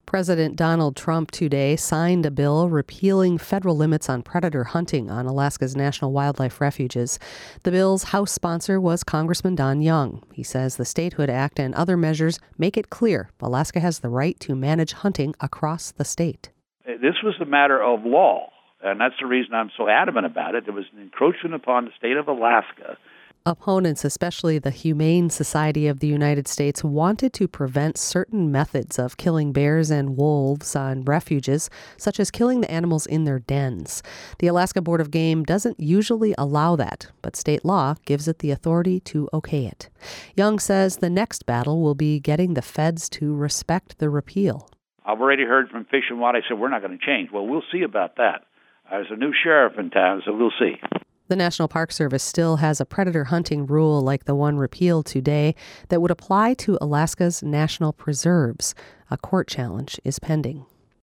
President Donald Trump today signed a bill repealing federal limits on predator hunting on Alaska's national wildlife refuges. The bill's House sponsor was Congressman Don Young. He says the Statehood Act and other measures make it clear Alaska has the right to manage hunting across the state. This was a matter of law, and that's the reason I'm so adamant about it. It was an encroachment upon the state of Alaska. Opponents, especially the Humane Society of the United States, wanted to prevent certain methods of killing bears and wolves on refuges, such as killing the animals in their dens. The Alaska Board of Game doesn't usually allow that, but state law gives it the authority to okay it. Young says the next battle will be getting the feds to respect the repeal. I've already heard from Fish and Wildlife said we're not going to change. Well, we'll see about that. There's a new sheriff in town, so we'll see. The National Park Service still has a predator hunting rule like the one repealed today that would apply to Alaska's national preserves. A court challenge is pending.